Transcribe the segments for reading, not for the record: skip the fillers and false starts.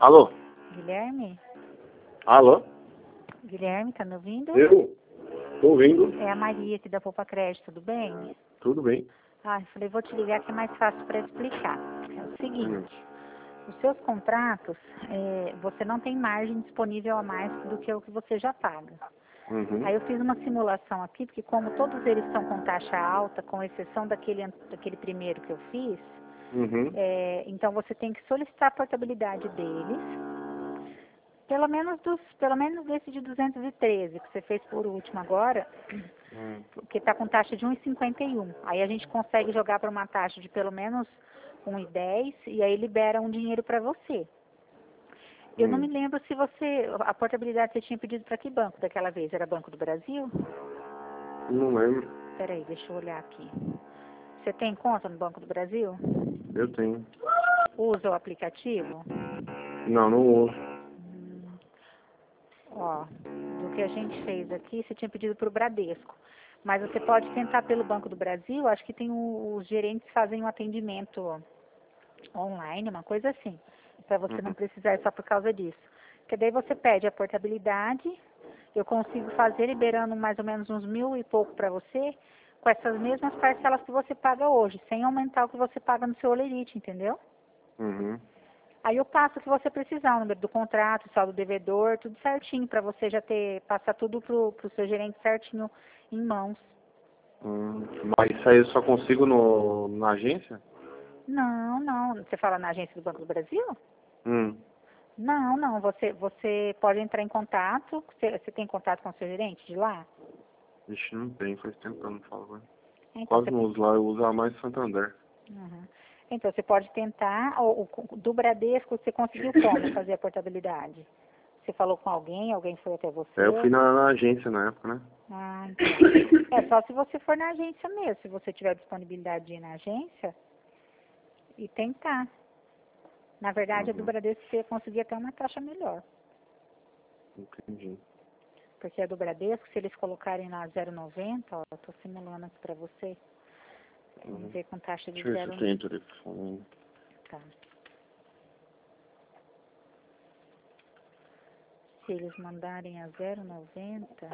Alô? Guilherme? Alô? Guilherme, tá me ouvindo? Eu? Tô ouvindo. É a Maria aqui da Poupa Crédito, tudo bem? Tudo bem. Eu falei, vou te ligar que é mais fácil para explicar. É o seguinte, os seus contratos, você não tem margem disponível a mais do que o que você já paga. Uhum. Aí eu fiz uma simulação aqui, porque como todos eles estão com taxa alta, com exceção daquele primeiro que eu fiz, Uhum. então você tem que solicitar a portabilidade deles, pelo menos desse de 213 que você fez por último agora, que está com taxa de 1,51. Aí a gente consegue jogar para uma taxa de pelo menos 1,10 e aí libera um dinheiro para você. Eu não me lembro se a portabilidade você tinha pedido para que banco daquela vez? Era Banco do Brasil? Não lembro. Peraí, deixa eu olhar aqui. Você tem conta no Banco do Brasil? Eu tenho. Usa o aplicativo? Não, não uso. Ó, do que a gente fez aqui, você tinha pedido para o Bradesco. Mas você pode tentar pelo Banco do Brasil, acho que tem os gerentes fazem um atendimento online, uma coisa assim, para você não precisar só por causa disso. Porque daí você pede a portabilidade, eu consigo fazer liberando mais ou menos uns 1.000 e pouco para você, com essas mesmas parcelas que você paga hoje, sem aumentar o que você paga no seu Olerite, entendeu? Uhum. Aí eu passo o que você precisar, o número do contrato, o saldo do devedor, tudo certinho, para você já passar tudo pro seu gerente certinho em mãos. Mas isso aí eu só consigo na agência? Não, não. Você fala na agência do Banco do Brasil? Hum. Não, não. Você pode entrar em contato. Você tem contato com o seu gerente de lá? Ixi, não tem, faz tempo que eu não falo com ele. Então, Quase não uso lá, eu uso a mais Santander. Uhum. Então, você pode tentar. Do Bradesco, você conseguiu como fazer a portabilidade? Você falou com alguém foi até você? Eu fui na agência na época, né? Ah, então. É só se você for na agência mesmo. Se você tiver disponibilidade de ir na agência e tentar. Na verdade, a do Bradesco você ia conseguir até uma taxa melhor. Entendi. Porque a do Bradesco, se eles colocarem na 0,90, ó, eu tô simulando aqui pra você. Vamos ver com taxa de Deixa eu ver se eu 0,90. tenho telefone. Tá. Se eles mandarem a 0,90,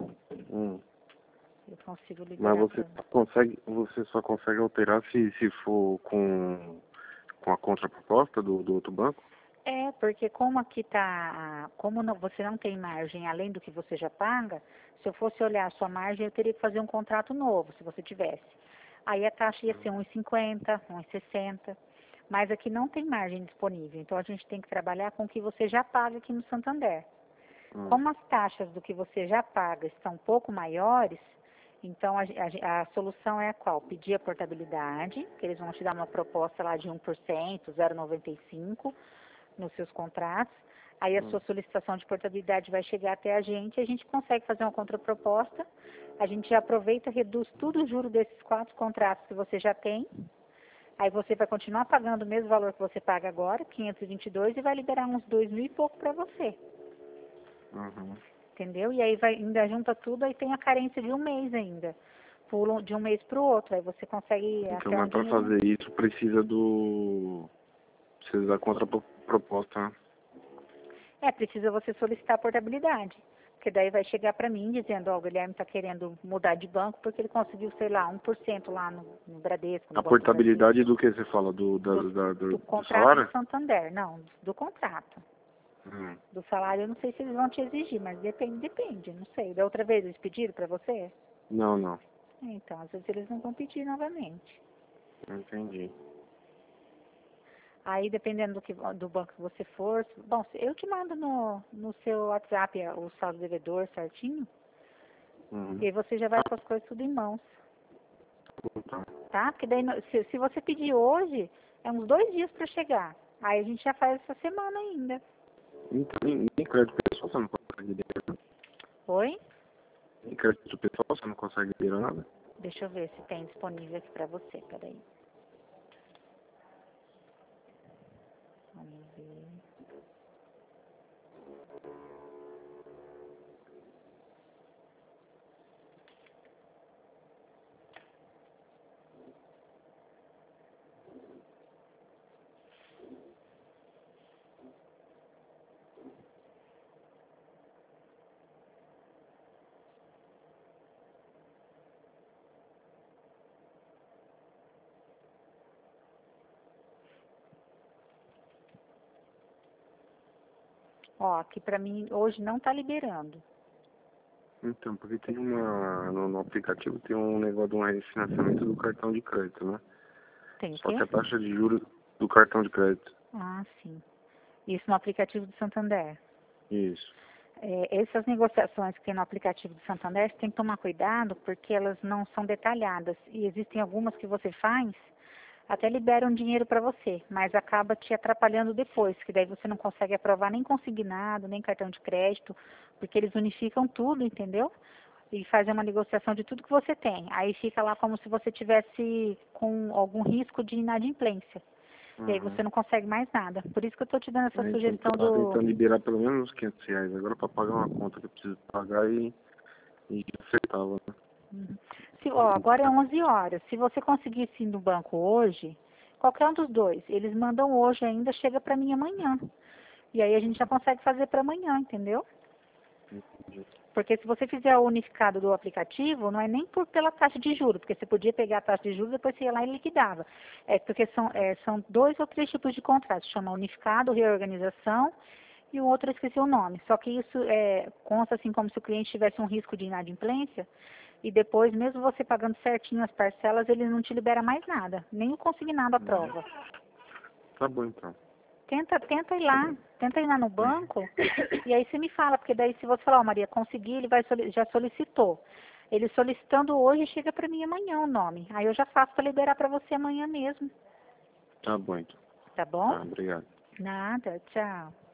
eu consigo Mas liberar pra você. você só consegue alterar se for com a contraproposta do outro banco? Porque como aqui tá, você não tem margem além do que você já paga, se eu fosse olhar a sua margem, eu teria que fazer um contrato novo, se você tivesse. Aí a taxa ia ser 1,50, 1,60, mas aqui não tem margem disponível, então a gente tem que trabalhar com o que você já paga aqui no Santander. Como as taxas do que você já paga estão um pouco maiores, então a solução é a qual? Pedir a portabilidade, que eles vão te dar uma proposta lá de 1%, 0,95 nos seus contratos. Aí a sua solicitação de portabilidade vai chegar até a gente consegue fazer uma contraproposta. A gente já aproveita, reduz tudo o juro desses 4 contratos que você já tem. Aí você vai continuar pagando o mesmo valor que você paga agora, 522, e vai liberar uns 2.000 e pouco para você. Entendeu? E aí ainda junta tudo, aí tem a carência de um mês ainda. Pula de um mês para o outro, aí você consegue Então, até um mas para dinheiro. fazer isso precisa da contraproposta, né? Precisa você solicitar a portabilidade. Porque daí vai chegar para mim dizendo, ó, o Guilherme está querendo mudar de banco porque ele conseguiu, sei lá, 1% lá no Bradesco, no A Banco do Brasil. portabilidade do que você fala? Do Do contrato salário? do Santander. Não, do contrato. Do salário eu não sei se eles vão te exigir, mas depende, não sei. Da outra vez eles pediram para você? Não, não. Então, às vezes eles não vão pedir novamente. Entendi. Aí, dependendo do banco que você for, bom, eu te mando no seu WhatsApp o saldo devedor certinho, e aí você já vai com as coisas tudo em mãos, tá? Porque daí, se você pedir hoje, é uns 2 dias para chegar. Aí a gente já faz essa semana ainda. Nem crédito pessoal você não consegue liberar? Oi? Nem crédito pessoal você não consegue liberar nada? Deixa eu ver se tem disponível aqui para você, peraí. Vamos ver. Ó, aqui pra mim hoje não tá liberando. Então, porque tem no aplicativo tem um negócio de um refinanciamento do cartão de crédito, né? Tem o Só que quê? a taxa de juros do cartão de crédito. Ah, sim. Isso no aplicativo do Santander. Isso. Essas negociações que tem no aplicativo do Santander, você tem que tomar cuidado porque elas não são detalhadas. E existem algumas que você faz, até liberam dinheiro para você, mas acaba te atrapalhando depois, que daí você não consegue aprovar nem consignado, nem cartão de crédito, porque eles unificam tudo, entendeu? E fazem uma negociação de tudo que você tem. Aí fica lá como se você tivesse com algum risco de inadimplência. E aí Uhum. você não consegue mais nada. Por isso que eu estou te dando essa Então, sugestão eu tava do... tentando liberar pelo menos uns R$ 500 agora para pagar uma conta que eu preciso pagar e acertava, né? Uhum. Ó, agora é 11 horas. Se você conseguisse ir no banco hoje, qualquer um dos dois, eles mandam hoje ainda, chega para mim amanhã. E aí a gente já consegue fazer para amanhã, entendeu? Entendi. Porque se você fizer o unificado do aplicativo, não é nem pela taxa de juros, porque você podia pegar a taxa de juros e depois você ia lá e liquidava. É porque são 2 ou 3 tipos de contratos, chama unificado, reorganização e o outro eu esqueci o nome. Só que isso consta assim como se o cliente tivesse um risco de inadimplência e depois, mesmo você pagando certinho as parcelas, ele não te libera mais nada, nem o consignado aprova. Tá bom, então. Tenta ir lá no banco e aí você me fala, porque daí se você falar, ó, Maria, consegui, ele já solicitou. Ele solicitando hoje, chega para mim amanhã o nome. Aí eu já faço para liberar para você amanhã mesmo, Tá bom, então. tá bom? Tá, obrigado. Nada, tchau.